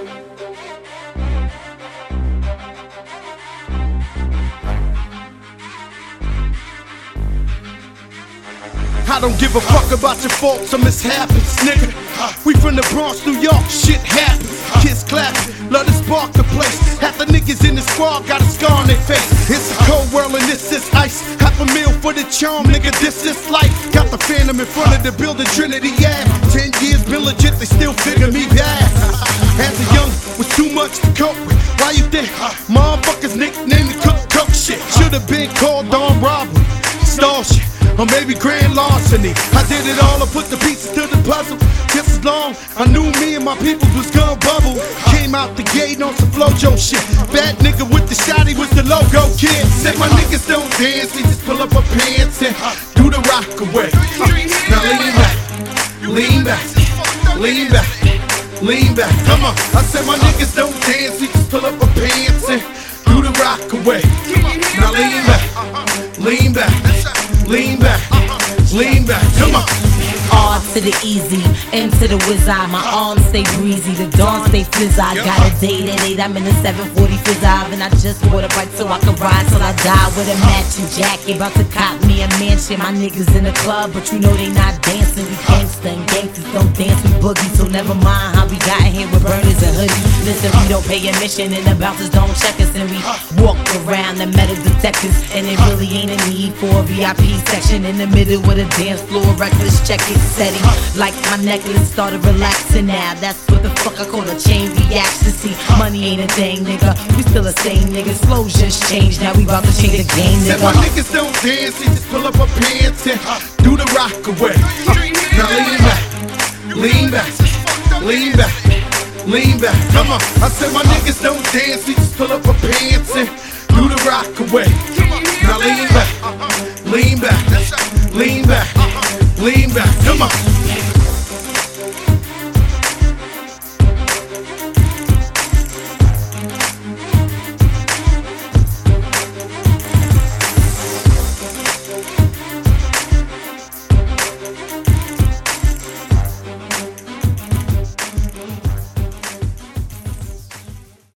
I don't give a fuck about your faults or mishaps, nigga. We from the Bronx, New York, shit happens. Kids clapping, love to spark the place. Half the niggas in the squad got a scar on their face. It's a cold world and this is ice. Half a meal for the charm, nigga, this is life. Got the Phantom in front of the building, Trinity, yeah. 10 years been legit, they still figure me bad. As a young, was too much to cope with. Why you think motherfuckers nicknamed me cook shit? Should've been called on robbery, stall shit, or maybe grand larceny. I did it all, I put the pieces to the puzzle. Just as long I knew me and my people was gonna bubble. Came out the gate on some Flojo shit. Bad nigga with the shotty was the logo kid. Said my niggas don't dance, they just pull up our pants and do the rock away. Now lean back, lean back, lean back, lean back. Come on. I said my niggas don't dance, they just pull up our pants and do the rock away. Now lean back, lean back, lean back, lean back. Come on. R to the easy, M to the whiz eye. My arms stay breezy, the dawn stay fizz. I got a date at 8, I'm in the 740 fizz eye. And I just bought a bike so I can ride till I die with a matching jacket. About to cop me a mansion. My niggas in the club, but you know they not dancing. We gangsta and gangsters don't dance, we boogie. So never mind how we got here with burners and hoodies. Listen, we don't pay admission and the bouncers don't check us. And we walk around the metal detectors. And it really ain't a need for a VIP section in the middle with a dance floor, reckless check it. Steady, like my necklace started relaxing now. That's what the fuck I call a chain reaction. See, money ain't a thing, nigga. We still the same niggas. Flows just changed, now we about to change the game, nigga. Said my niggas don't dance, they just pull up our pants and do the rock away. Now lean back, lean back, lean back, lean back. Come on. I said my niggas don't dance, they just pull up our pants and do the rock away. Now lean back, lean back, lean back, lean back. Come on.